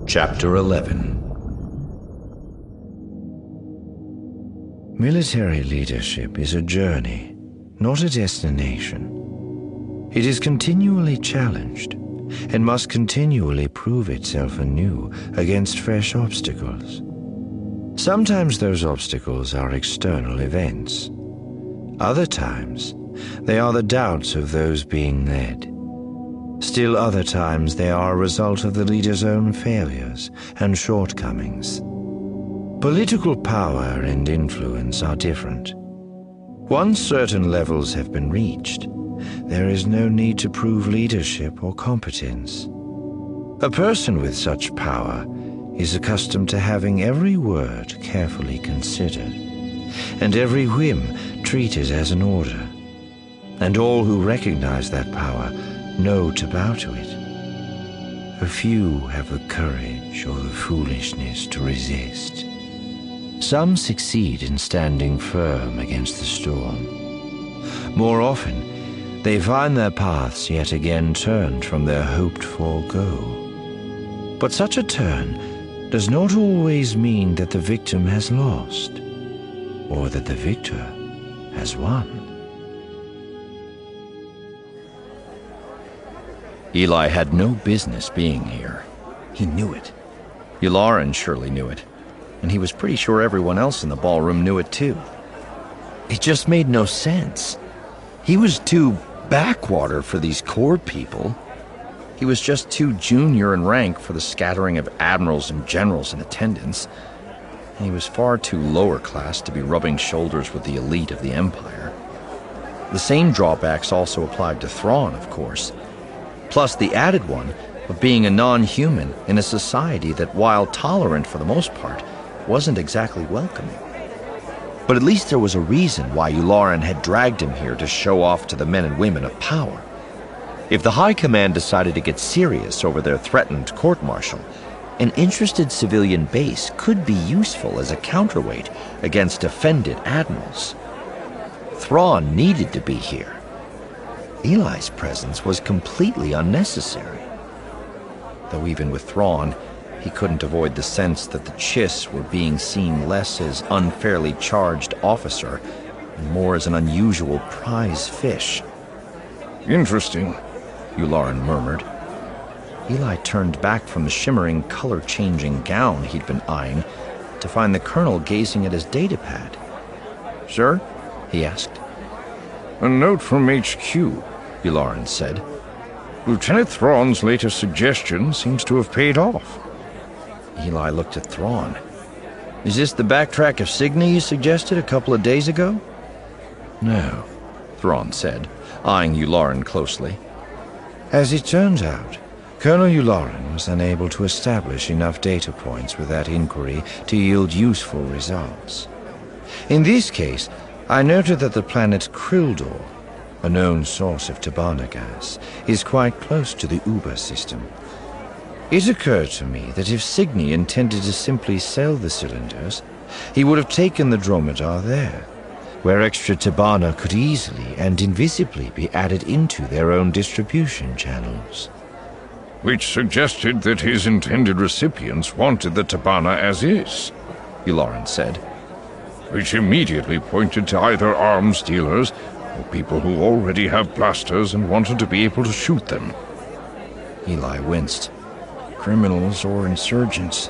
Chapter 11. Military leadership is a journey, not a destination. It is continually challenged and must continually prove itself anew against fresh obstacles. Sometimes those obstacles are external events. Other times, they are the doubts of those being led. Still other times they are a result of the leader's own failures and shortcomings. Political power and influence are different. Once certain levels have been reached, there is no need to prove leadership or competence. A person with such power is accustomed to having every word carefully considered, and every whim treated as an order. And all who recognize that power know to bow to it. A few have the courage or the foolishness to resist. Some succeed in standing firm against the storm. More often, they find their paths yet again turned from their hoped-for goal. But such a turn does not always mean that the victim has lost, or that the victor has won. Eli had no business being here. He knew it. Yularen surely knew it, and he was pretty sure everyone else in the ballroom knew it too. It just made no sense. He was too backwater for these Corps people. He was just too junior in rank for the scattering of admirals and generals in attendance. And he was far too lower class to be rubbing shoulders with the elite of the Empire. The same drawbacks also applied to Thrawn, of course. Plus the added one of being a non-human in a society that, while tolerant for the most part, wasn't exactly welcoming. But at least there was a reason why Yularen had dragged him here to show off to the men and women of power. If the High Command decided to get serious over their threatened court-martial, an interested civilian base could be useful as a counterweight against offended admirals. Thrawn needed to be here. Eli's presence was completely unnecessary. Though even with Thrawn, he couldn't avoid the sense that the Chiss were being seen less as unfairly charged officer and more as an unusual prize fish. Interesting, Yularen murmured. Eli turned back from the shimmering, color-changing gown he'd been eyeing to find the colonel gazing at his datapad. "Sir?" he asked. A note from HQ, Yularen said. Lieutenant Thrawn's latest suggestion seems to have paid off. Eli looked at Thrawn. "Is this the backtrack of Signy you suggested a couple of days ago?" No, Thrawn said, eyeing Yularen closely. as it turns out, Colonel Yularen was unable to establish enough data points with that inquiry to yield useful results. In this case, I noted that the planet Krildor, a known source of Tabana gas, is quite close to the Uber system. It occurred to me that if Signy intended to simply sell the cylinders, he would have taken the dromedar there, where extra Tabana could easily and invisibly be added into their own distribution channels. Which suggested that his intended recipients wanted the Tabana as is, Yularen said. Which immediately pointed to either arms dealers or people who already have blasters and wanted to be able to shoot them. Eli winced. Criminals or insurgents?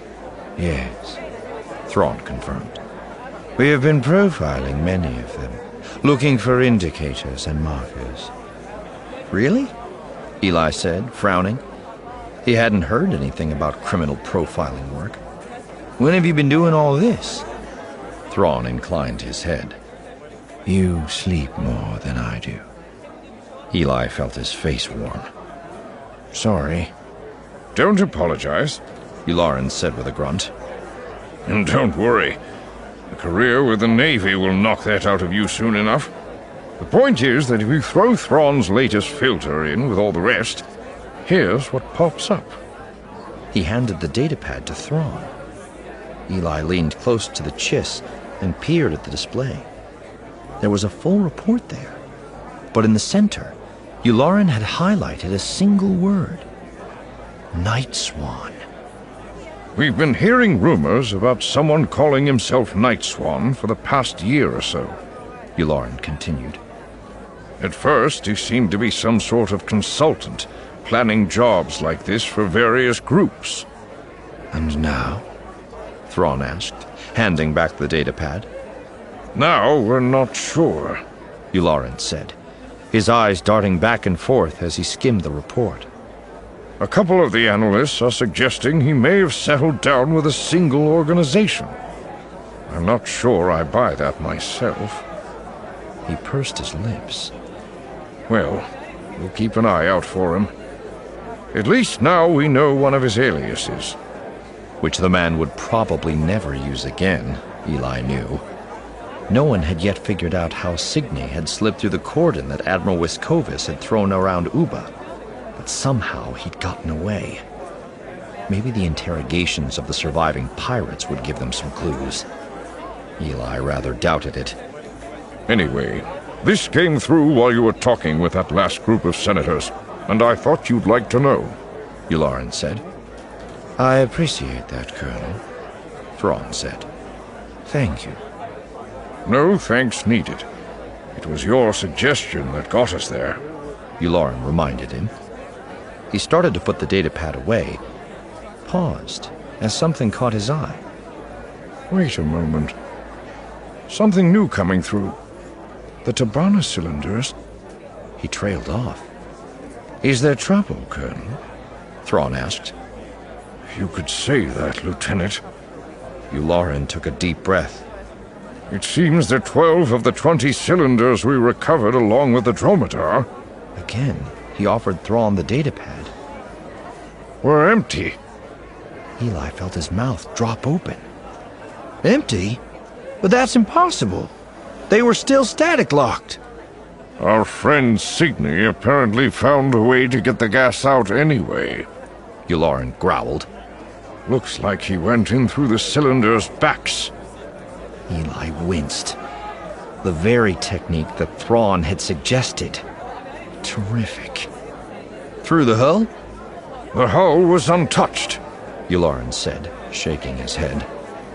Yes, Thrawn confirmed. We have been profiling many of them, looking for indicators and markers. Really? Eli said, frowning. He hadn't heard anything about criminal profiling work. When have you been doing all this? Thrawn inclined his head. You sleep more than I do. Eli felt his face warm. Sorry. Don't apologize, Yularen said with a grunt. And don't worry. A career with the Navy will knock that out of you soon enough. The point is that if you throw Thrawn's latest filter in with all the rest, here's what pops up. He handed the datapad to Thrawn. Eli leaned close to the Chiss and peered at the display. There was a full report there, but in the center, Yularen had highlighted a single word. Night Swan. We've been hearing rumors about someone calling himself Nightswan for the past year or so, Yularen continued. At first, he seemed to be some sort of consultant, planning jobs like this for various groups. And now? Thrawn asked, handing back the datapad. Now we're not sure, Yularen said, his eyes darting back and forth as he skimmed the report. A couple of the analysts are suggesting he may have settled down with a single organization. I'm not sure I buy that myself. He pursed his lips. Well, we'll keep an eye out for him. At least now we know one of his aliases. Which the man would probably never use again, Eli knew. No one had yet figured out how Signy had slid through the cordon that Admiral Wiscovis had thrown around Uba. But somehow he'd gotten away. Maybe the interrogations of the surviving pirates would give them some clues. Eli rather doubted it. Anyway, this came through while you were talking with that last group of senators, and I thought you'd like to know, Yularen said. I appreciate that, Colonel, Thrawn said. Thank you. No thanks needed. It was your suggestion that got us there, Yularen reminded him. He started to put the datapad away, paused as something caught his eye. Wait a moment. Something new coming through. The Tabana cylinders. He trailed off. Is there trouble, Colonel? Thrawn asked. You could say that, Lieutenant. Yularen took a deep breath. It seems that 12 of the 20 cylinders we recovered along with the Dromedar... Again, he offered Thrawn the datapad. ...were empty. Eli felt his mouth drop open. Empty? But that's impossible. They were still static locked. Our friend Signy apparently found a way to get the gas out anyway, Yularen growled. Looks like he went in through the cylinders' backs. Eli winced. The very technique that Thrawn had suggested. Terrific. Through the hull? The hull was untouched, Yularen said, shaking his head.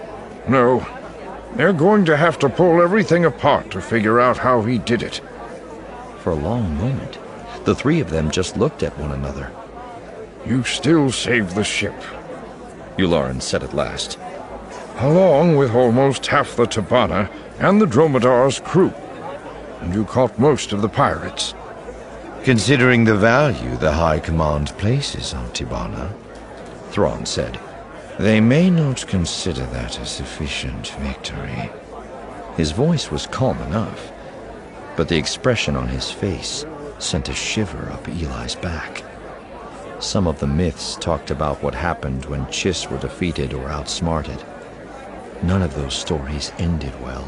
No, they're going to have to pull everything apart to figure out how he did it. For a long moment, the three of them just looked at one another. You still saved the ship, Yularen said at last. Along with almost half the Tabana and the Dromedar's crew. And you caught most of the pirates. Considering the value the High Command places on Tabana, Thrawn said. They may not consider that a sufficient victory. His voice was calm enough, but the expression on his face sent a shiver up Eli's back. Some of the myths talked about what happened when Chiss were defeated or outsmarted. None of those stories ended well.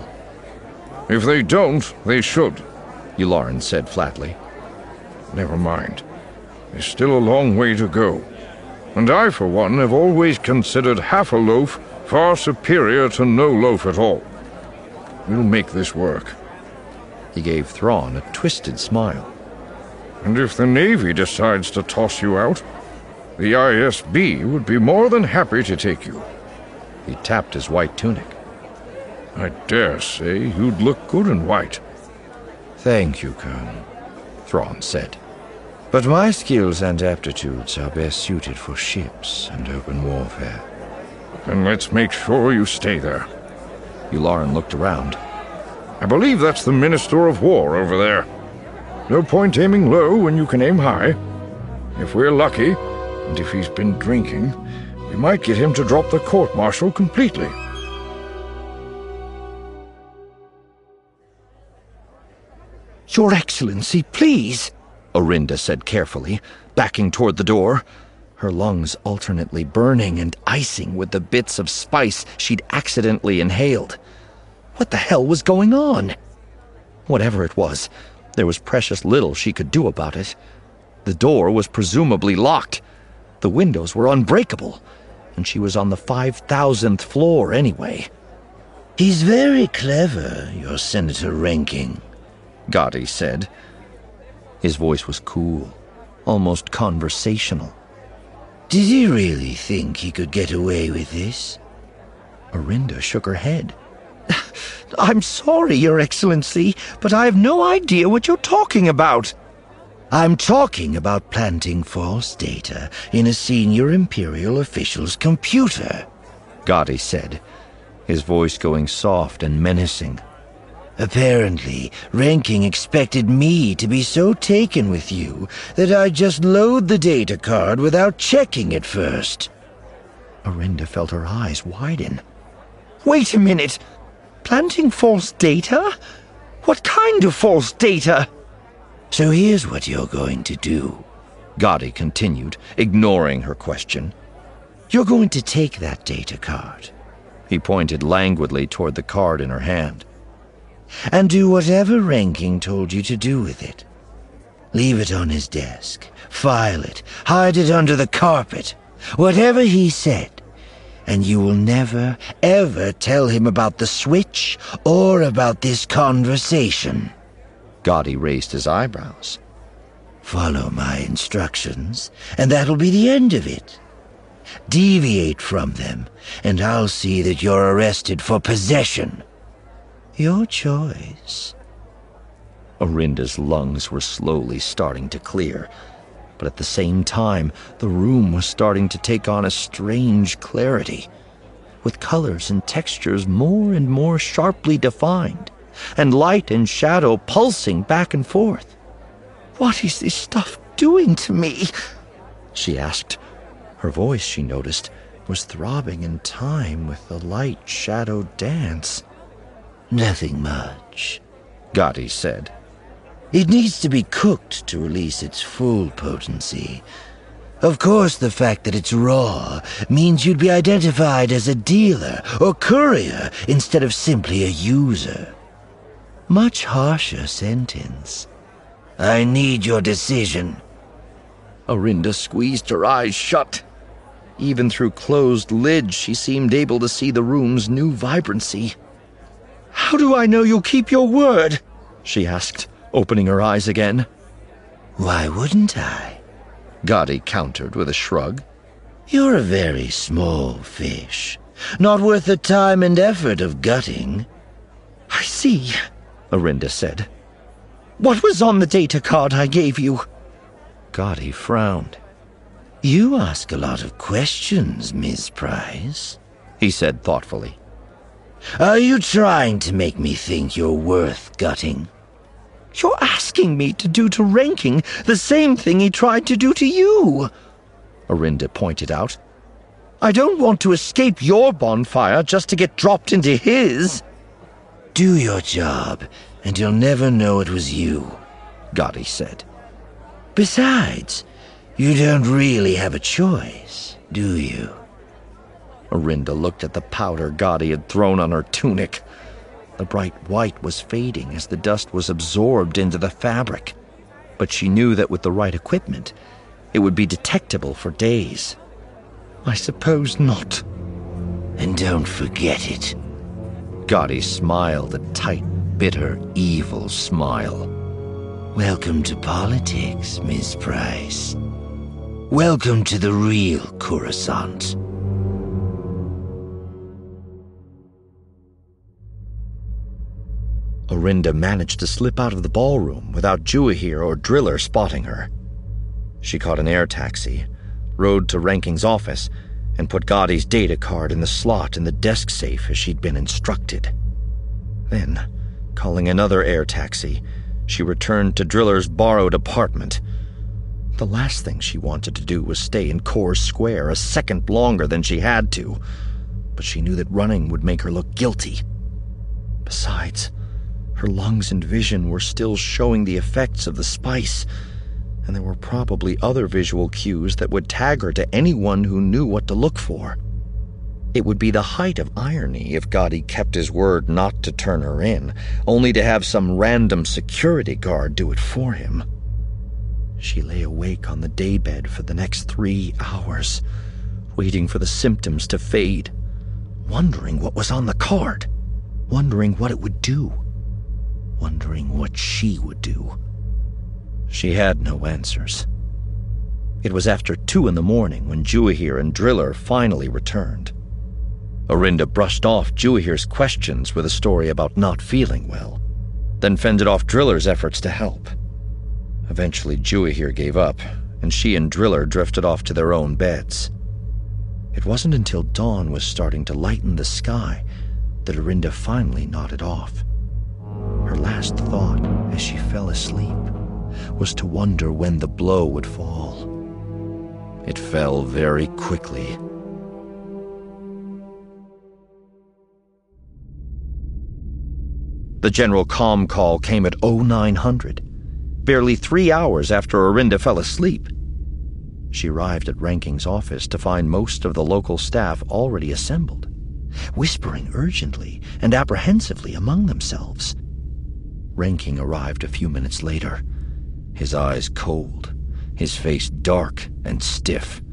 If they don't, they should, Yularen said flatly. Never mind. There's still a long way to go. And I, for one, have always considered half a loaf far superior to no loaf at all. We'll make this work. He gave Thrawn a twisted smile. And if the Navy decides to toss you out, the ISB would be more than happy to take you. He tapped his white tunic. I dare say you'd look good in white. Thank you, Colonel, Thrawn said. But my skills and aptitudes are best suited for ships and open warfare. Then let's make sure you stay there. Yularen looked around. I believe that's the Minister of War over there. No point aiming low when you can aim high. If we're lucky, and if he's been drinking, we might get him to drop the court-martial completely. Your Excellency, please, Orinda said carefully, backing toward the door, her lungs alternately burning and icing with the bits of spice she'd accidentally inhaled. What the hell was going on? Whatever it was, there was precious little she could do about it. The door was presumably locked. The windows were unbreakable, and she was on the 5,000th floor anyway. He's very clever, your Senator Ranking, Gotti said. His voice was cool, almost conversational. Did he really think he could get away with this? Orinda shook her head. I'm sorry, Your Excellency, but I have no idea what you're talking about. I'm talking about planting false data in a senior Imperial official's computer, Gotti said, his voice going soft and menacing. Apparently, Ranking expected me to be so taken with you that I'd just load the data card without checking it first. Orinda felt her eyes widen. Wait a minute! Planting false data? What kind of false data? So here's what you're going to do, Gotti continued, ignoring her question. You're going to take that data card. He pointed languidly toward the card in her hand. And do whatever Ranking told you to do with it. Leave it on his desk, file it, hide it under the carpet, whatever he said. And you will never, ever tell him about the switch or about this conversation. Gotti raised his eyebrows. Follow my instructions, and that'll be the end of it. Deviate from them, and I'll see that you're arrested for possession. Your choice. Orinda's lungs were slowly starting to clear, but at the same time, the room was starting to take on a strange clarity, with colors and textures more and more sharply defined, and light and shadow pulsing back and forth. What is this stuff doing to me? She asked. Her voice, she noticed, was throbbing in time with the light-shadow dance. Nothing much, Gotti said. It needs to be cooked to release its full potency. Of course, the fact that it's raw means you'd be identified as a dealer or courier instead of simply a user. Much harsher sentence. I need your decision. Orinda squeezed her eyes shut. Even through closed lids, she seemed able to see the room's new vibrancy. How do I know you'll keep your word? She asked, opening her eyes again. Why wouldn't I? Gotti countered with a shrug. You're a very small fish, not worth the time and effort of gutting. I see, Orinda said. What was on the data card I gave you? Gotti frowned. You ask a lot of questions, Ms. Price, he said thoughtfully. Are you trying to make me think you're worth gutting? You're asking me to do to Ranking the same thing he tried to do to you, Orinda pointed out. I don't want to escape your bonfire just to get dropped into his. Do your job, and you'll never know it was you, Gotti said. Besides, you don't really have a choice, do you? Orinda looked at the powder Gotti had thrown on her tunic. The bright white was fading as the dust was absorbed into the fabric, but she knew that with the right equipment, it would be detectable for days. I suppose not. And don't forget it. Gotti smiled a tight, bitter, evil smile. Welcome to politics, Miss Price. Welcome to the real Coruscant. Orinda managed to slip out of the ballroom without Juahir or Driller spotting her. She caught an air taxi, rode to Ranking's office, and put Gotti's data card in the slot in the desk safe as she'd been instructed. Then, calling another air taxi, she returned to Driller's borrowed apartment. The last thing she wanted to do was stay in Kors Square a second longer than she had to, but she knew that running would make her look guilty. Besides, her lungs and vision were still showing the effects of the spice, and there were probably other visual cues that would tag her to anyone who knew what to look for. It would be the height of irony if Gotti kept his word not to turn her in, only to have some random security guard do it for him. She lay awake on the daybed for the next 3 hours, waiting for the symptoms to fade, wondering what was on the card, wondering what it would do, wondering what she would do. She had no answers. It was after 2 in the morning when Juahir and Driller finally returned. Orinda brushed off Juahir's questions with a story about not feeling well, then fended off Driller's efforts to help. Eventually, Juahir gave up, and she and Driller drifted off to their own beds. It wasn't until dawn was starting to lighten the sky that Orinda finally nodded off. Her last thought as she fell asleep was to wonder when the blow would fall. It fell very quickly. The general comm call came at 0900, barely 3 hours after Orinda fell asleep. She arrived at Ranking's office to find most of the local staff already assembled, whispering urgently and apprehensively among themselves. Ranking arrived a few minutes later, his eyes cold, his face dark and stiff.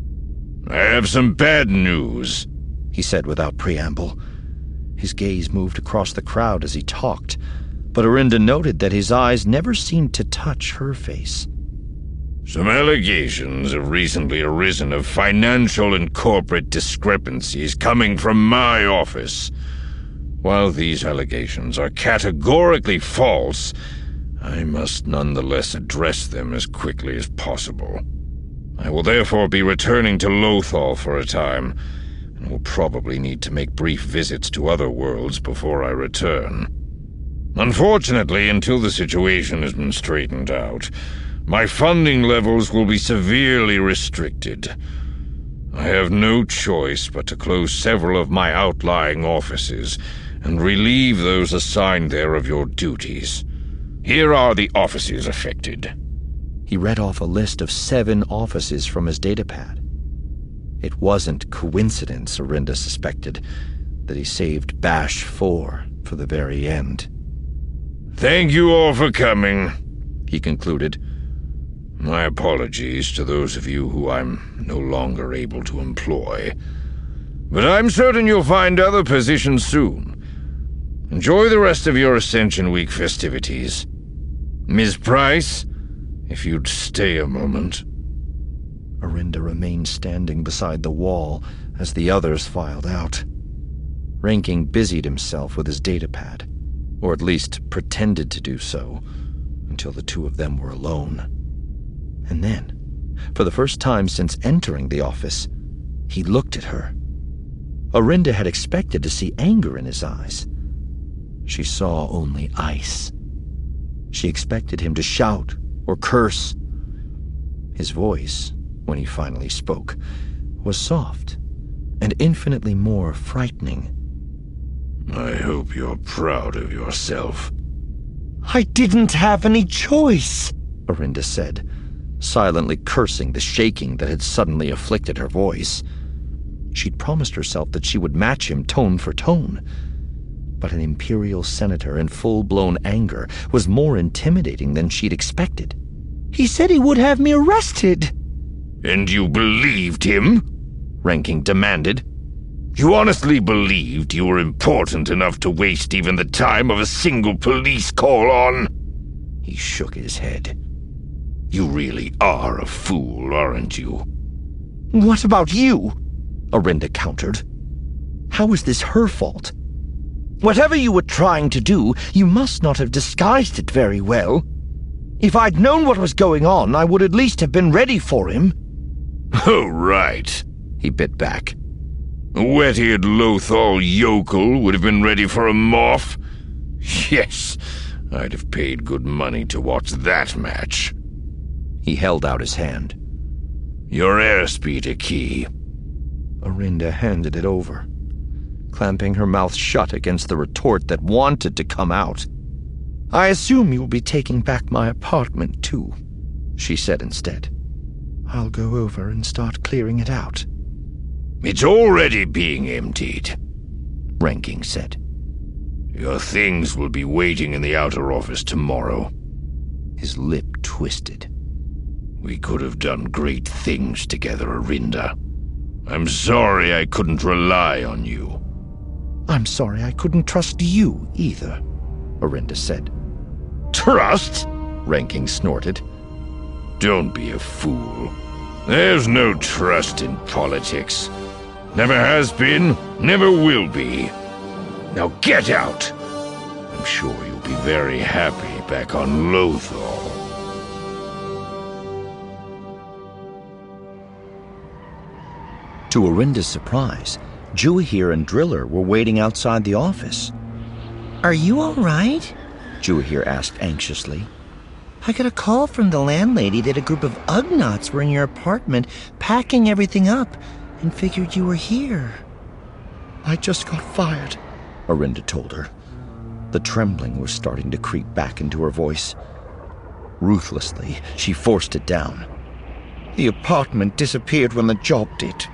"I have some bad news," he said without preamble. His gaze moved across the crowd as he talked, but Orinda noted that his eyes never seemed to touch her face. "Some allegations have recently arisen of financial and corporate discrepancies coming from my office. While these allegations are categorically false, I must nonetheless address them as quickly as possible. I will therefore be returning to Lothal for a time, and will probably need to make brief visits to other worlds before I return. Unfortunately, until the situation has been straightened out, my funding levels will be severely restricted. I have no choice but to close several of my outlying offices and relieve those assigned there of your duties. Here are the offices affected." He read off a list of 7 offices from his datapad. It wasn't coincidence, Orinda suspected, that he saved Bash 4 for the very end. "Thank you all for coming," he concluded. "My apologies to those of you who I'm no longer able to employ. But I'm certain you'll find other positions soon. Enjoy the rest of your Ascension Week festivities. Ms. Price, if you'd stay a moment." Orinda remained standing beside the wall as the others filed out. Ranking busied himself with his datapad, or at least pretended to do so, until the two of them were alone. And then, for the first time since entering the office, he looked at her. Orinda had expected to see anger in his eyes. She saw only ice. She expected him to shout or curse. His voice, when he finally spoke, was soft and infinitely more frightening. "I hope you're proud of yourself." "I didn't have any choice," Orinda said, silently cursing the shaking that had suddenly afflicted her voice. She'd promised herself that she would match him tone for tone, but an Imperial senator in full-blown anger was more intimidating than she'd expected. "He said he would have me arrested." "And you believed him?" Ranking demanded. "You honestly believed you were important enough to waste even the time of a single police call on?" He shook his head. "You really are a fool, aren't you?" "What about you?" Orinda countered. "How is this her fault? Whatever you were trying to do, you must not have disguised it very well. If I'd known what was going on, I would at least have been ready for him." "Oh, right," he bit back. "A wet-eared Lothal yokel would have been ready for a morph? Yes, I'd have paid good money to watch that match." He held out his hand. "Your airspeeder key." Orinda handed it over, clamping her mouth shut against the retort that wanted to come out. "I assume you'll be taking back my apartment, too," she said instead. "I'll go over and start clearing it out." "It's already being emptied," Ranking said. "Your things will be waiting in the outer office tomorrow." His lip twisted. "We could have done great things together, Orinda. I'm sorry I couldn't rely on you." "I'm sorry I couldn't trust you, either," Orinda said. "Trust?" Ranking snorted. "Don't be a fool. There's no trust in politics. Never has been, never will be. Now get out! I'm sure you'll be very happy back on Lothal. To Orinda's surprise, Juahir and Driller were waiting outside the office. Are you all right? Juahir asked anxiously. I got a call from the landlady that a group of Ugnaughts were in your apartment packing everything up and figured you were here. I just got fired, Orinda told her. The trembling was starting to creep back into her voice. Ruthlessly, she forced it down. The apartment disappeared when the job did.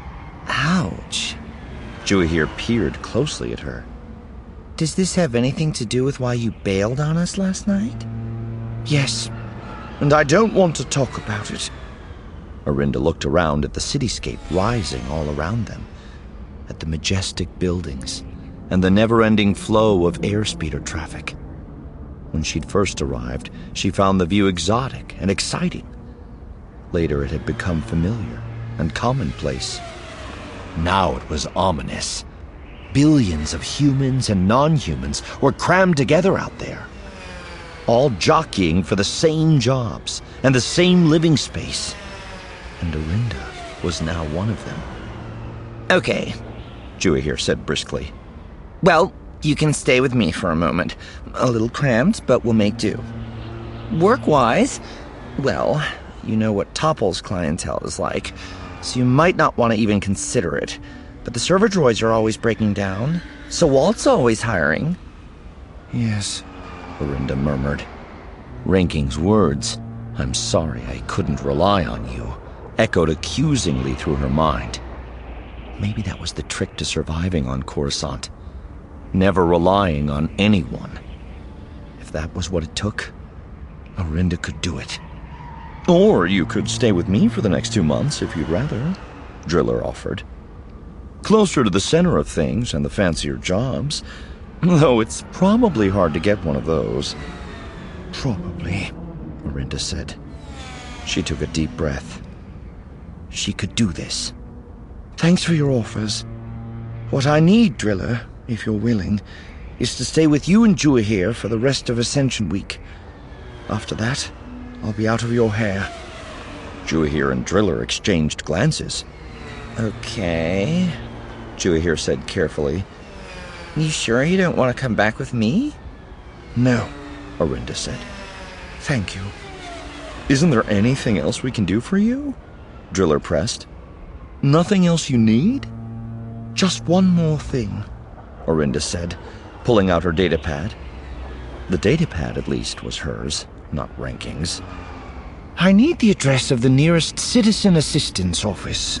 Ouch. Juahir peered closely at her. Does this have anything to do with why you bailed on us last night? Yes, and I don't want to talk about it. Orinda looked around at the cityscape rising all around them, at the majestic buildings and the never-ending flow of airspeeder traffic. When she'd first arrived, she found the view exotic and exciting. Later it had become familiar and commonplace. Now it was ominous. Billions of humans and non-humans were crammed together out there, all jockeying for the same jobs and the same living space. And Orinda was now one of them. Okay, Juahir said briskly. well, you can stay with me for a moment. A little cramped, but we'll make do. Work-wise, well, you know what Topple's clientele is like, so you might not want to even consider it. But the server droids are always breaking down, so Walt's always hiring. Yes, Orinda murmured. Ranking's words, "I'm sorry I couldn't rely on you," echoed accusingly through her mind. Maybe that was the trick to surviving on Coruscant. Never relying on anyone. If that was what it took, Orinda could do it. Or you could stay with me for the next 2 months if you'd rather, Driller offered. Closer to the center of things and the fancier jobs, though it's probably hard to get one of those. Probably, Orinda said. She took a deep breath. She could do this. Thanks for your offers. What I need, Driller, if you're willing, is to stay with you and Juahir for the rest of Ascension Week. After that, I'll be out of your hair. Juahir and Driller exchanged glances. Okay, Juahir said carefully. You sure you don't want to come back with me? No, Orinda said. Thank you. Isn't there anything else we can do for you? Driller pressed. Nothing else you need? Just one more thing, Orinda said, pulling out her datapad. The datapad, at least, was hers, not Ranking's. I need the address of the nearest citizen assistance office.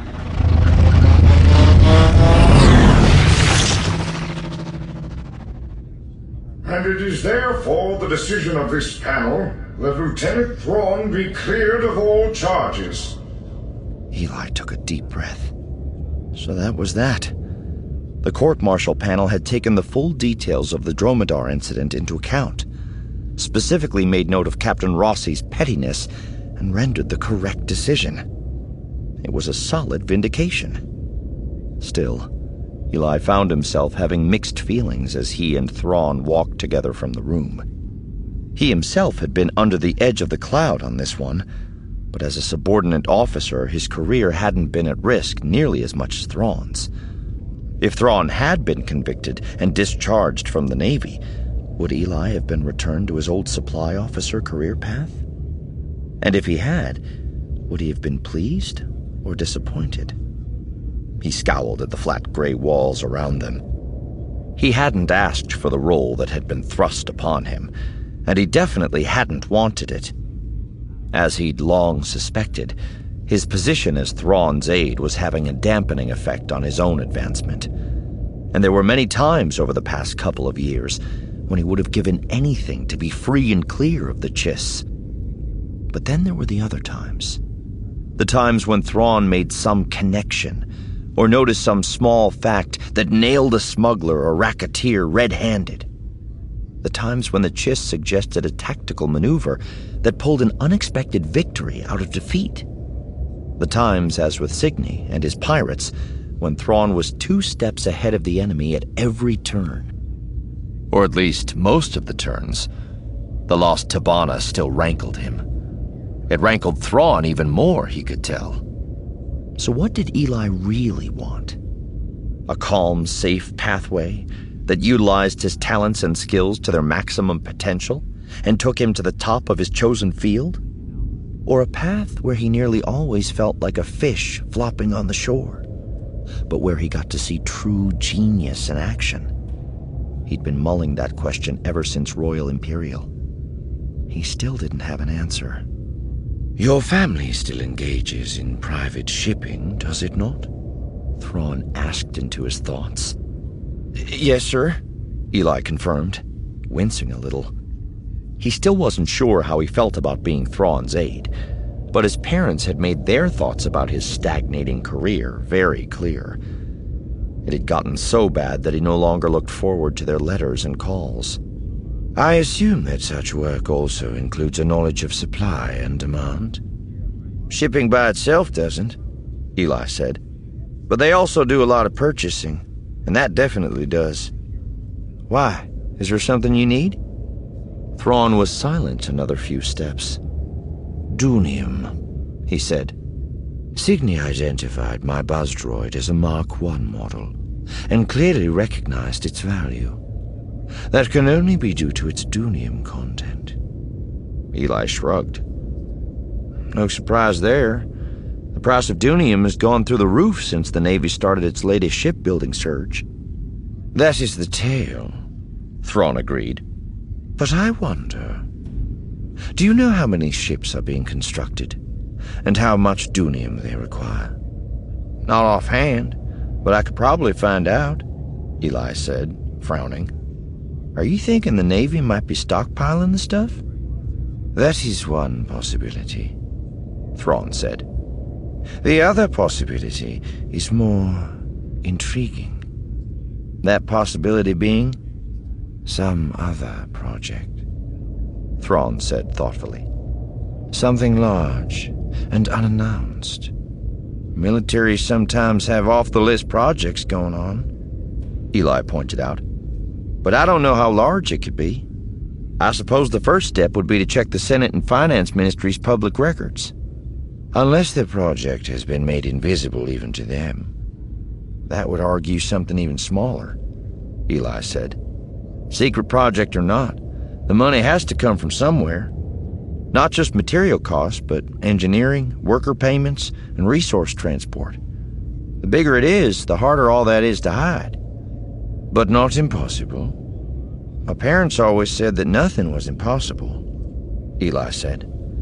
And it is therefore the decision of this panel that Lieutenant Thrawn be cleared of all charges. Eli took a deep breath. So that was that. The court-martial panel had taken the full details of the Dromedar incident into account, specifically made note of Captain Rossi's pettiness, and rendered the correct decision. It was a solid vindication. Still, Eli found himself having mixed feelings as he and Thrawn walked together from the room. He himself had been under the edge of the cloud on this one, but as a subordinate officer, his career hadn't been at risk nearly as much as Thrawn's. If Thrawn had been convicted and discharged from the Navy, would Eli have been returned to his old supply officer career path? And if he had, would he have been pleased or disappointed? He scowled at the flat gray walls around them. He hadn't asked for the role that had been thrust upon him, and he definitely hadn't wanted it. As he'd long suspected, his position as Thrawn's aide was having a dampening effect on his own advancement. And there were many times over the past couple of years when he would have given anything to be free and clear of the Chiss. But then there were the other times. The times when Thrawn made some connection, or noticed some small fact that nailed a smuggler or racketeer red-handed. The times when the Chiss suggested a tactical maneuver that pulled an unexpected victory out of defeat. The times, as with Signy and his pirates, when Thrawn was 2 steps ahead of the enemy at every turn. Or at least most of the turns. The lost Tabana still rankled him. It rankled Thrawn even more, he could tell. So what did Eli really want? A calm, safe pathway that utilized his talents and skills to their maximum potential and took him to the top of his chosen field? Or a path where he nearly always felt like a fish flopping on the shore, but where he got to see true genius in action? He'd been mulling that question ever since Royal Imperial. He still didn't have an answer. Your family still engages in private shipping, does it not? Thrawn asked into his thoughts. Yes, sir, Eli confirmed, wincing a little. He still wasn't sure how he felt about being Thrawn's aide, but his parents had made their thoughts about his stagnating career very clear. It had gotten so bad that he no longer looked forward to their letters and calls. I assume that such work also includes a knowledge of supply and demand. Shipping by itself doesn't, Eli said. But they also do a lot of purchasing, and that definitely does. Why? Is there something you need? Thrawn was silent another few steps. Dunium, he said. Signy identified my buzz droid as a Mark I model, and clearly recognized its value. That can only be due to its dunium content. Eli shrugged. No surprise there. The price of dunium has gone through the roof since the Navy started its latest shipbuilding surge. That is the tale, Thrawn agreed. But I wonder, do you know how many ships are being constructed, and how much dunium they require? Not offhand, but I could probably find out, Eli said, frowning. Are you thinking the Navy might be stockpiling the stuff? That is one possibility, Thrawn said. The other possibility is more intriguing. That possibility being? Some other project, Thrawn said thoughtfully. Something large and unannounced. Militaries sometimes have off-the-list projects going on, Eli pointed out. But I don't know how large it could be. I suppose the first step would be to check the Senate and Finance Ministry's public records. Unless the project has been made invisible even to them. That would argue something even smaller, Eli said. Secret project or not, the money has to come from somewhere. Not just material costs, but engineering, worker payments, and resource transport. The bigger it is, the harder all that is to hide. But not impossible. My parents always said that nothing was impossible, Eli said.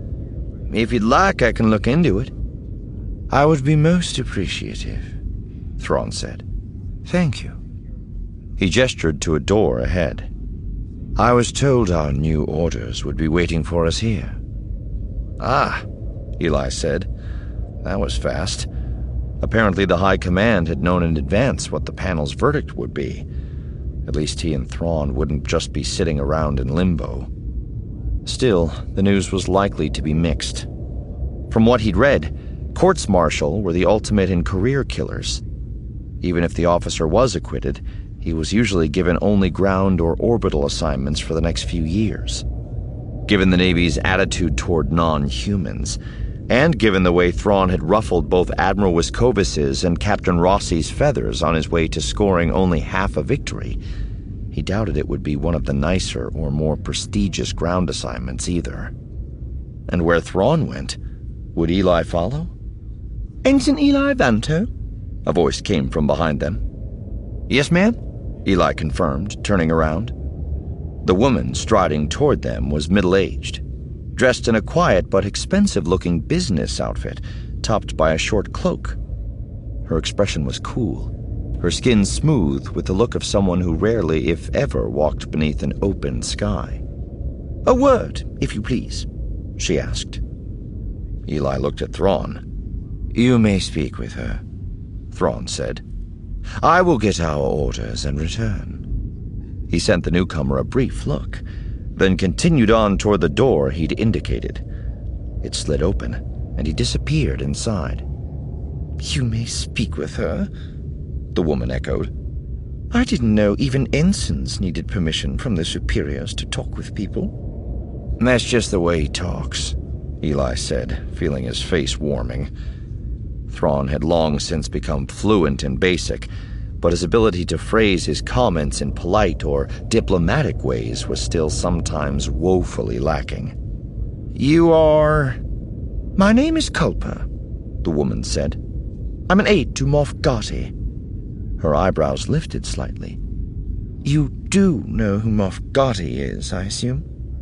If you'd like, I can look into it. I would be most appreciative, Thrawn said. Thank you. He gestured to a door ahead. I was told our new orders would be waiting for us here. Ah, Eli said. That was fast. Apparently the High Command had known in advance what the panel's verdict would be. At least he and Thrawn wouldn't just be sitting around in limbo. Still, the news was likely to be mixed. From what he'd read, courts-martial were the ultimate in career killers. Even if the officer was acquitted, he was usually given only ground or orbital assignments for the next few years. Given the Navy's attitude toward non-humans, and given the way Thrawn had ruffled both Admiral Wiscovis's and Captain Rossi's feathers on his way to scoring only half a victory, he doubted it would be one of the nicer or more prestigious ground assignments either. And where Thrawn went, would Eli follow? Ensign Eli Vanto? A voice came from behind them. Yes, ma'am? Eli confirmed, turning around. The woman striding toward them was middle-aged, dressed in a quiet but expensive-looking business outfit, topped by a short cloak. Her expression was cool, her skin smooth with the look of someone who rarely, if ever, walked beneath an open sky. A word, if you please, she asked. Eli looked at Thrawn. You may speak with her, Thrawn said. I will get our orders and return. He sent the newcomer a brief look, then continued on toward the door he'd indicated. It slid open, and he disappeared inside. You may speak with her, the woman echoed. I didn't know even ensigns needed permission from their superiors to talk with people. That's just the way he talks, Eli said, feeling his face warming. Thrawn had long since become fluent in Basic, but his ability to phrase his comments in polite or diplomatic ways was still sometimes woefully lacking. You are... My name is Culper, the woman said. I'm an aide to Moff Gotti. Her eyebrows lifted slightly. You do know who Moff Gotti is, I assume?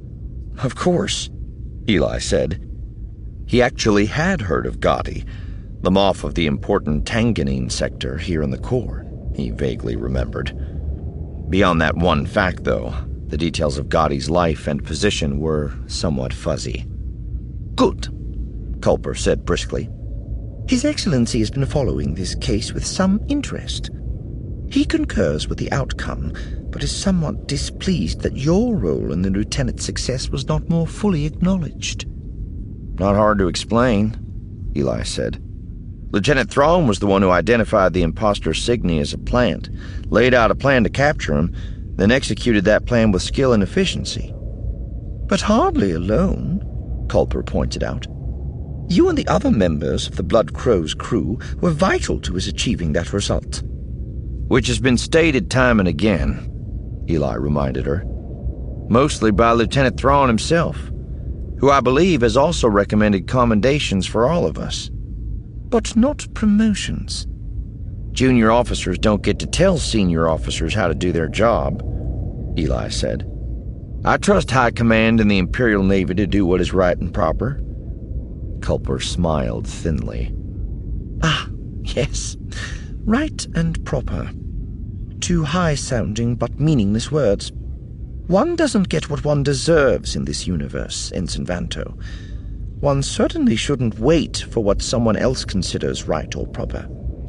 Of course, Eli said. He actually had heard of Gotti, the Moff of the important Tanganine sector here in the Corps, he vaguely remembered. Beyond that one fact, though, the details of Gotti's life and position were somewhat fuzzy. Good, Culper said briskly. His Excellency has been following this case with some interest. He concurs with the outcome, but is somewhat displeased that your role in the lieutenant's success was not more fully acknowledged. Not hard to explain, Eli said. Lieutenant Thrawn was the one who identified the imposter Signy as a plant, laid out a plan to capture him, then executed that plan with skill and efficiency. But hardly alone, Culper pointed out. You and the other members of the Blood Crow's crew were vital to his achieving that result. Which has been stated time and again, Eli reminded her. Mostly by Lieutenant Thrawn himself, who I believe has also recommended commendations for all of us. But not promotions. Junior officers don't get to tell senior officers how to do their job, Eli said. I trust High Command and the Imperial Navy to do what is right and proper. Culper smiled thinly. Ah, yes. Right and proper. Two high-sounding but meaningless words. One doesn't get what one deserves in this universe, Ensign Vanto. One certainly shouldn't wait for what someone else considers right or proper.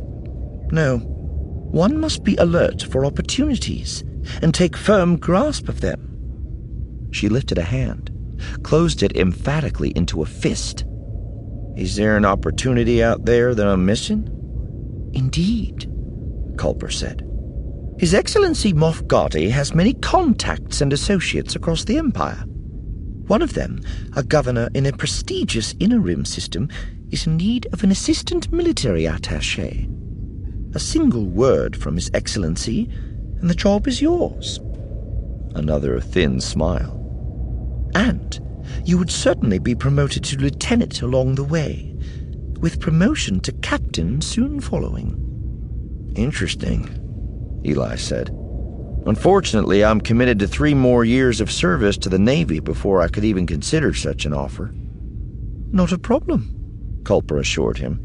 No, one must be alert for opportunities and take firm grasp of them. She lifted a hand, closed it emphatically into a fist. Is there an opportunity out there that I'm missing? Indeed, Culper said. His Excellency Moff Gotti has many contacts and associates across the Empire. One of them, a governor in a prestigious Inner Rim system, is in need of an assistant military attaché. A single word from His Excellency, and the job is yours. Another thin smile. And you would certainly be promoted to lieutenant along the way, with promotion to captain soon following. Interesting, Eli said. Unfortunately, I'm committed to 3 more years of service to the Navy before I could even consider such an offer. Not a problem, Culper assured him.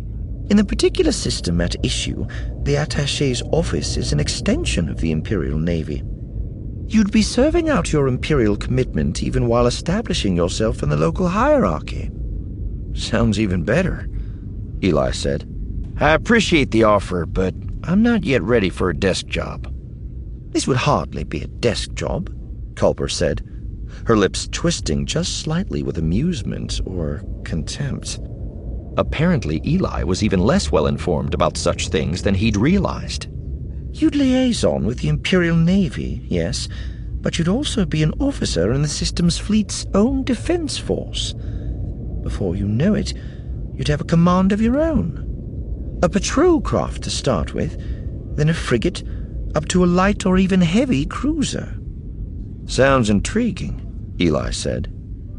In the particular system at issue, the attaché's office is an extension of the Imperial Navy. You'd be serving out your Imperial commitment even while establishing yourself in the local hierarchy. Sounds even better, Eli said. I appreciate the offer, but I'm not yet ready for a desk job. This would hardly be a desk job, Culper said, her lips twisting just slightly with amusement or contempt. Apparently, Eli was even less well-informed about such things than he'd realized. You'd liaison with the Imperial Navy, yes, but you'd also be an officer in the system's fleet's own defense force. Before you know it, you'd have a command of your own. A patrol craft to start with, then a frigate, up to a light or even heavy cruiser. Sounds intriguing, Eli said.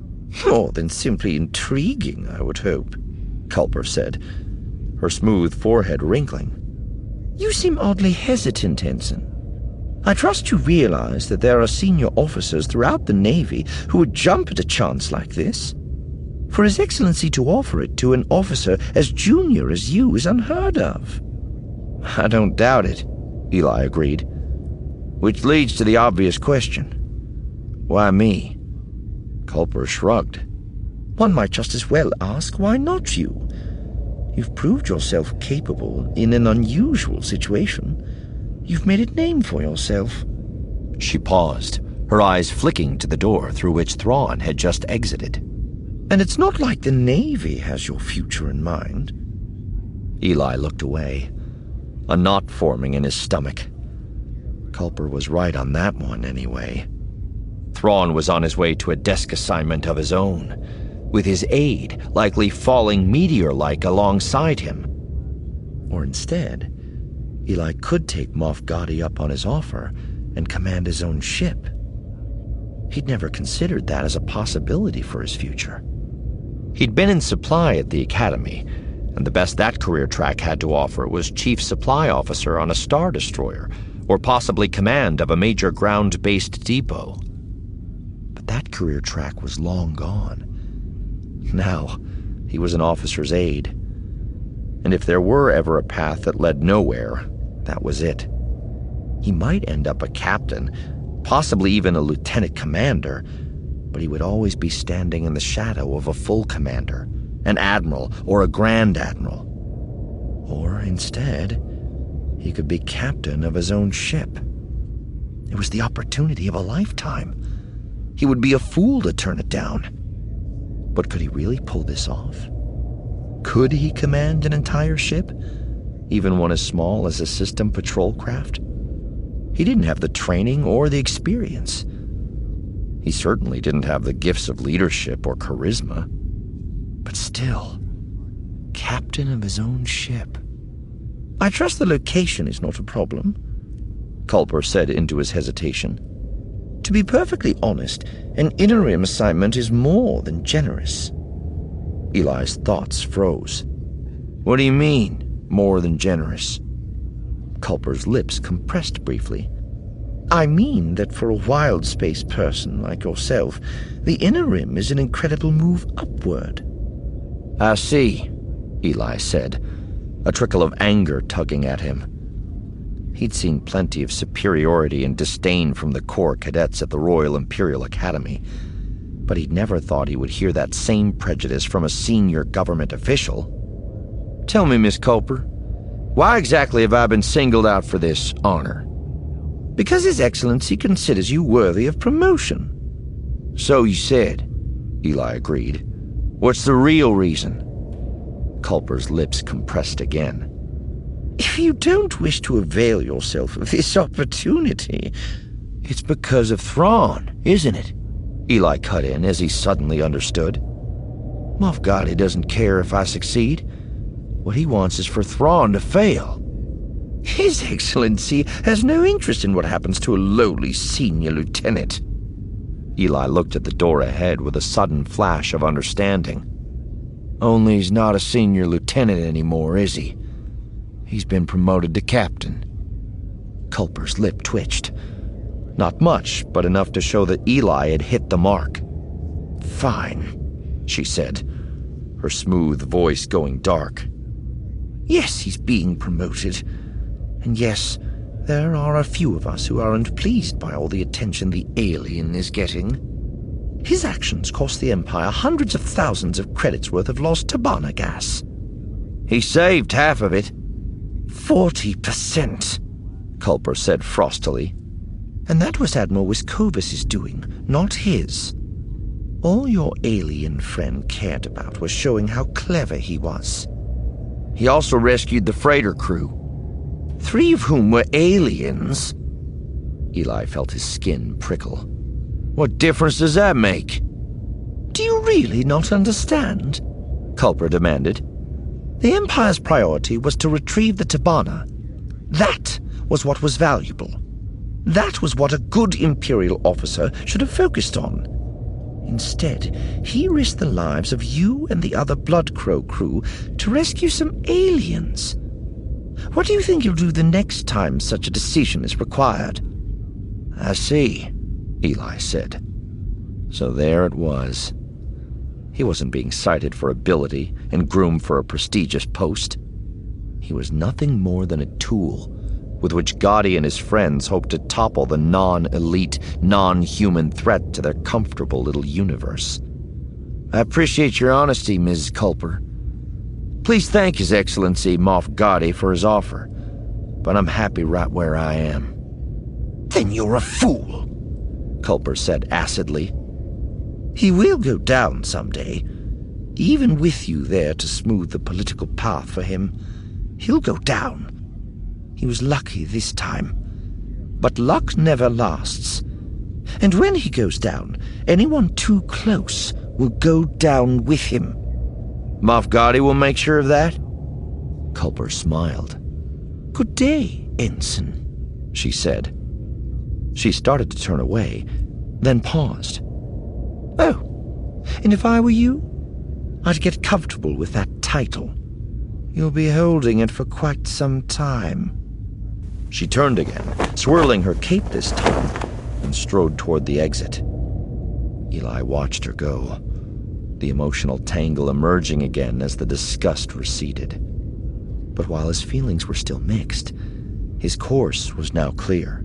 More than simply intriguing, I would hope, Culper said, her smooth forehead wrinkling. You seem oddly hesitant, Ensign. I trust you realize that there are senior officers throughout the Navy who would jump at a chance like this. For His Excellency to offer it to an officer as junior as you is unheard of. I don't doubt it, Eli agreed. Which leads to the obvious question. Why me? Culper shrugged. One might just as well ask, why not you? You've proved yourself capable in an unusual situation. You've made a name for yourself. She paused, her eyes flicking to the door through which Thrawn had just exited. And it's not like the Navy has your future in mind. Eli looked away, a knot forming in his stomach. Culper was right on that one, anyway. Thrawn was on his way to a desk assignment of his own, with his aide likely falling meteor-like alongside him. Or instead, Eli could take Moff Gotti up on his offer and command his own ship. He'd never considered that as a possibility for his future. He'd been in supply at the Academy, and the best that career track had to offer was Chief Supply Officer on a Star Destroyer, or possibly command of a major ground-based depot. But that career track was long gone. Now, he was an officer's aide. And if there were ever a path that led nowhere, that was it. He might end up a captain, possibly even a lieutenant commander, but he would always be standing in the shadow of a full commander, an admiral or a grand admiral. Or instead, he could be captain of his own ship. It was the opportunity of a lifetime. He would be a fool to turn it down. But could he really pull this off? Could he command an entire ship, even one as small as a system patrol craft? He didn't have the training or the experience. He certainly didn't have the gifts of leadership or charisma. But still, captain of his own ship. I trust the location is not a problem, Culper said into his hesitation. To be perfectly honest, an interim assignment is more than generous. Eli's thoughts froze. What do you mean, more than generous? Culper's lips compressed briefly. I mean that for a wild space person like yourself, the interim is an incredible move upward. I see, Eli said, a trickle of anger tugging at him. He'd seen plenty of superiority and disdain from the Corps cadets at the Royal Imperial Academy, but he'd never thought he would hear that same prejudice from a senior government official. Tell me, Miss Culper, why exactly have I been singled out for this honor? Because His Excellency considers you worthy of promotion. So you said, Eli agreed. What's the real reason? Culper's lips compressed again. If you don't wish to avail yourself of this opportunity, it's because of Thrawn, isn't it? Eli cut in as he suddenly understood. Moff Gotti doesn't care if I succeed. What he wants is for Thrawn to fail. His Excellency has no interest in what happens to a lowly senior lieutenant. Eli looked at the door ahead with a sudden flash of understanding. Only he's not a senior lieutenant anymore, is he? He's been promoted to captain. Culper's lip twitched. Not much, but enough to show that Eli had hit the mark. Fine, she said, her smooth voice going dark. Yes, he's being promoted. And yes, there are a few of us who aren't pleased by all the attention the alien is getting. His actions cost the Empire hundreds of thousands of credits worth of lost Tabana gas. He saved half of it. 40%, Culper said frostily. And that was Admiral Wiscovis's doing, not his. All your alien friend cared about was showing how clever he was. He also rescued the freighter crew, 3 of whom were aliens. Eli felt his skin prickle. What difference does that make? Do you really not understand? Culper demanded. The Empire's priority was to retrieve the Tabana. That was what was valuable. That was what a good Imperial officer should have focused on. Instead, he risked the lives of you and the other Bloodcrow crew to rescue some aliens. What do you think you'll do the next time such a decision is required? I see, Eli said. So there it was. He wasn't being cited for ability and groomed for a prestigious post. He was nothing more than a tool with which Gotti and his friends hoped to topple the non-elite, non-human threat to their comfortable little universe. I appreciate your honesty, Ms. Culper. Please thank His Excellency Moff Gotti for his offer, but I'm happy right where I am. Then you're a fool, Culper said acidly. He will go down someday, even with you there to smooth the political path for him. He'll go down. He was lucky this time. But luck never lasts. And when he goes down, anyone too close will go down with him. Moff Gotti will make sure of that? Culper smiled. Good day, Ensign, she said. She started to turn away, then paused. Oh, and if I were you, I'd get comfortable with that title. You'll be holding it for quite some time. She turned again, swirling her cape this time, and strode toward the exit. Eli watched her go, the emotional tangle emerging again as the disgust receded. But while his feelings were still mixed, his course was now clear.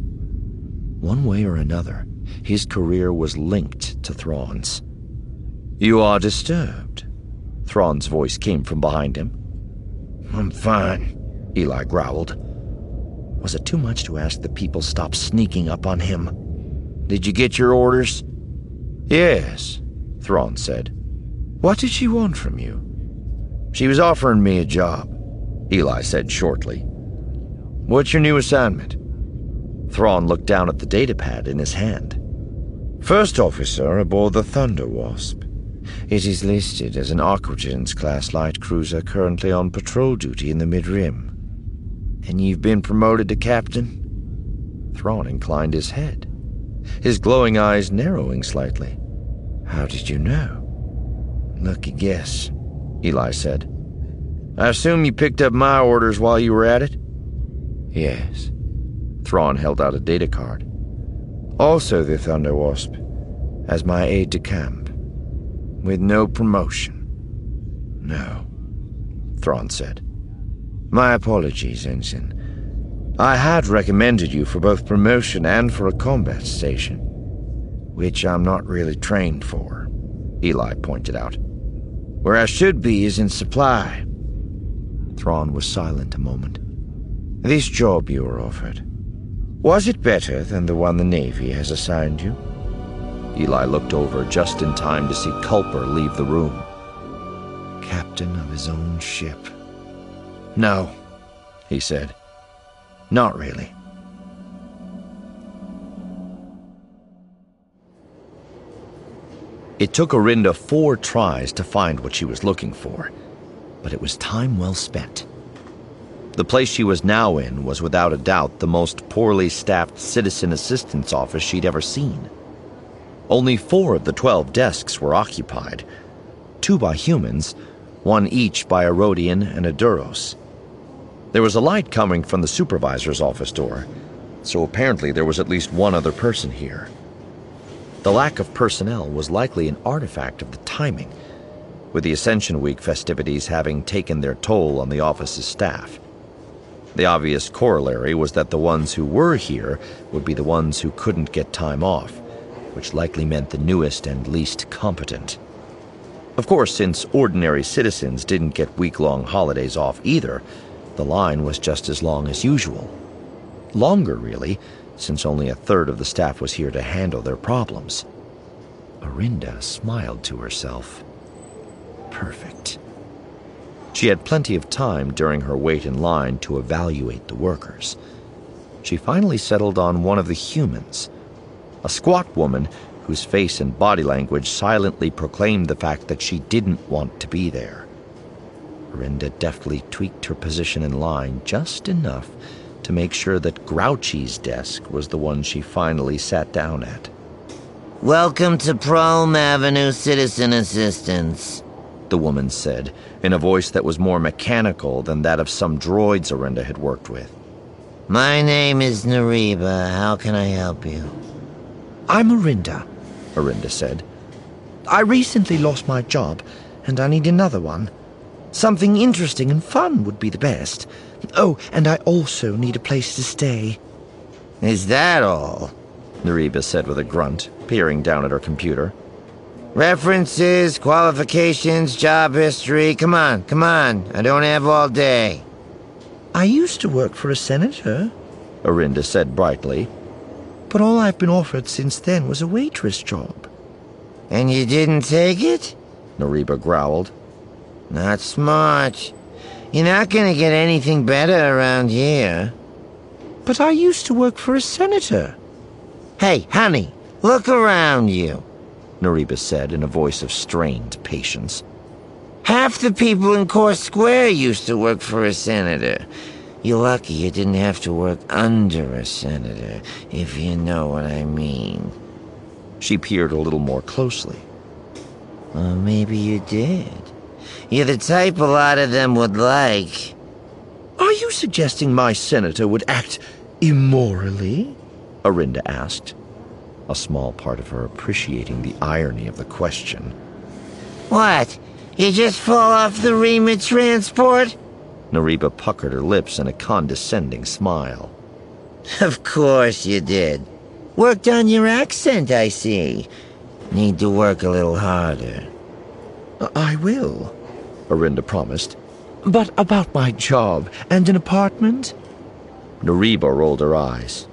One way or another, his career was linked to Thrawn's. You are disturbed? Thrawn's voice came from behind him. I'm fine, Eli growled. Was it too much to ask that people stop sneaking up on him? Did you get your orders? Yes, Thrawn said. What did she want from you? She was offering me a job, Eli said shortly. What's your new assignment? Thrawn looked down at the datapad in his hand. First officer aboard the Thunder Wasp. It is listed as an Aquitans-class light cruiser currently on patrol duty in the Mid-Rim. And you've been promoted to captain? Thrawn inclined his head, his glowing eyes narrowing slightly. How did you know? Lucky guess, Eli said. I assume you picked up my orders while you were at it? Yes. Thrawn held out a data card. Also the Thunder Wasp, as my aide-de-camp. With no promotion? No, Thrawn said. My apologies, Ensign. I had recommended you for both promotion and for a combat station, which I'm not really trained for, Eli pointed out. Where I should be is in supply. Thrawn was silent a moment. This job you were offered, was it better than the one the Navy has assigned you? Eli looked over just in time to see Culper leave the room. Captain of his own ship. No, he said. Not really. It took Orinda 4 tries to find what she was looking for, but it was time well spent. The place she was now in was without a doubt the most poorly staffed citizen assistance office she'd ever seen. Only 4 of the 12 desks were occupied, 2 by humans, 1 each by a Rodian and a Duros. There was a light coming from the supervisor's office door, so apparently there was at least 1 other person here. The lack of personnel was likely an artifact of the timing, with the Ascension Week festivities having taken their toll on the office's staff. The obvious corollary was that the ones who were here would be the ones who couldn't get time off, which likely meant the newest and least competent. Of course, since ordinary citizens didn't get week-long holidays off either, the line was just as long as usual. Longer, really, since only a third of the staff was here to handle their problems. Orinda smiled to herself. Perfect. She had plenty of time during her wait in line to evaluate the workers. She finally settled on one of the humans, a squat woman whose face and body language silently proclaimed the fact that she didn't want to be there. Orinda deftly tweaked her position in line just enough to make sure that Grouchy's desk was the one she finally sat down at. Welcome to Prome Avenue Citizen Assistance, the woman said, in a voice that was more mechanical than that of some droids Orinda had worked with. My name is Nariba. How can I help you? I'm Orinda, Orinda said. I recently lost my job, and I need another one. Something interesting and fun would be the best. Oh, and I also need a place to stay. Is that all? Nariba said with a grunt, peering down at her computer. References, qualifications, job history. Come on. I don't have all day. I used to work for a senator, Orinda said brightly. But all I've been offered since then was a waitress job. And you didn't take it? Nariba growled. Not smart. You're not gonna get anything better around here. But I used to work for a senator. Hey, honey, look around you. Nariba said in a voice of strained patience. Half the people in Core Square used to work for a senator. You're lucky you didn't have to work under a senator, if you know what I mean. She peered a little more closely. Well, maybe you did. You're the type a lot of them would like. Are you suggesting my senator would act immorally? Orinda asked, a small part of her appreciating the irony of the question. What? You just fall off the Rima transport? Nariba puckered her lips in a condescending smile. Of course you did. Worked on your accent, I see. Need to work a little harder. I will, Orinda promised. But about my job and an apartment? Nariba rolled her eyes.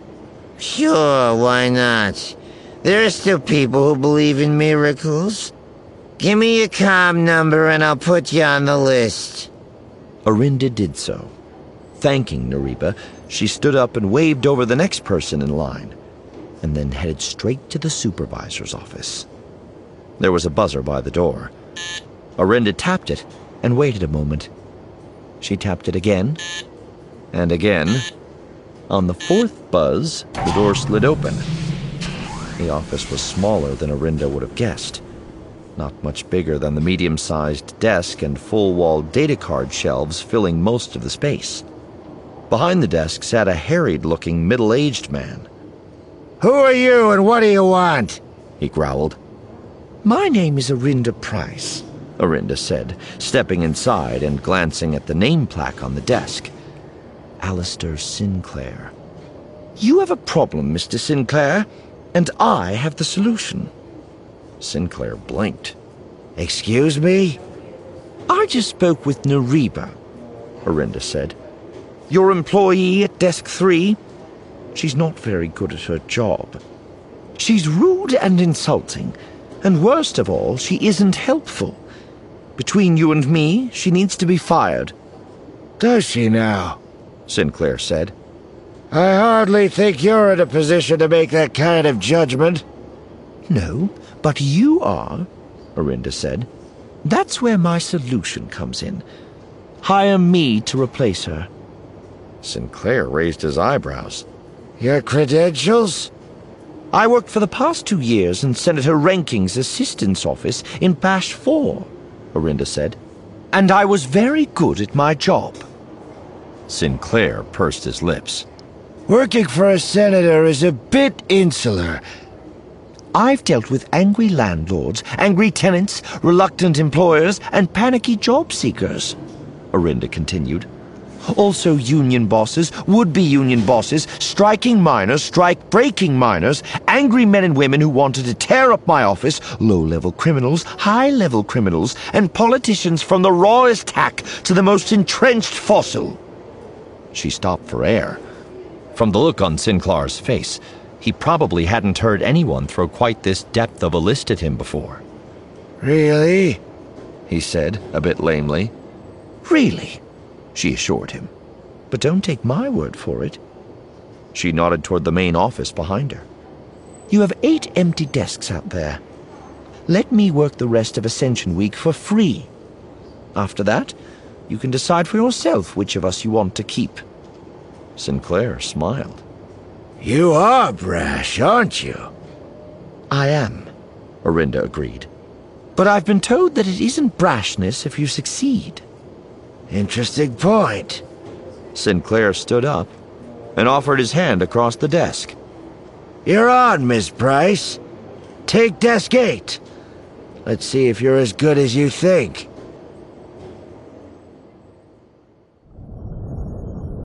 Sure, why not? There are still people who believe in miracles. Give me your comm number and I'll put you on the list. Orinda did so. Thanking Nariba, she stood up and waved over the next person in line, and then headed straight to the supervisor's office. There was a buzzer by the door. Orinda tapped it and waited a moment. She tapped it again, and again. On the fourth buzz, the door slid open. The office was smaller than Orinda would have guessed. Not much bigger than the medium-sized desk and full-wall data card shelves filling most of the space. Behind the desk sat a harried-looking middle-aged man. Who are you and what do you want? He growled. My name is Orinda Price, Orinda said, stepping inside and glancing at the name plaque on the desk. Alistair Sinclair. You have a problem, Mr. Sinclair, and I have the solution. Sinclair blinked. Excuse me? I just spoke with Nariba, Orinda said. Your employee at Desk 3? She's not very good at her job. She's rude and insulting, and worst of all, she isn't helpful. Between you and me, she needs to be fired. Does she now? Sinclair said. I hardly think you're in a position to make that kind of judgment. No, but you are, Orinda said. That's where my solution comes in. Hire me to replace her. Sinclair raised his eyebrows. Your credentials? I worked for the past 2 years in Senator Ranking's assistant's office in Bash 4, Orinda said. And I was very good at my job. Sinclair pursed his lips. Working for a senator is a bit insular. I've dealt with angry landlords, angry tenants, reluctant employers, and panicky job seekers, Orinda continued. Also union bosses, would-be union bosses, striking miners, strike-breaking miners, angry men and women who wanted to tear up my office, low-level criminals, high-level criminals, and politicians from the rawest hack to the most entrenched fossil. She stopped for air. From the look on Sinclair's face, he probably hadn't heard anyone throw quite this depth of a list at him before. Really? He said, a bit lamely. Really, she assured him. But don't take my word for it. She nodded toward the main office behind her. You have 8 empty desks out there. Let me work the rest of Ascension Week for free. After that, you can decide for yourself which of us you want to keep. Sinclair smiled. You are brash, aren't you? I am, Orinda agreed. But I've been told that it isn't brashness if you succeed. Interesting point. Sinclair stood up and offered his hand across the desk. You're on, Miss Price. Take Desk 8. Let's see if you're as good as you think.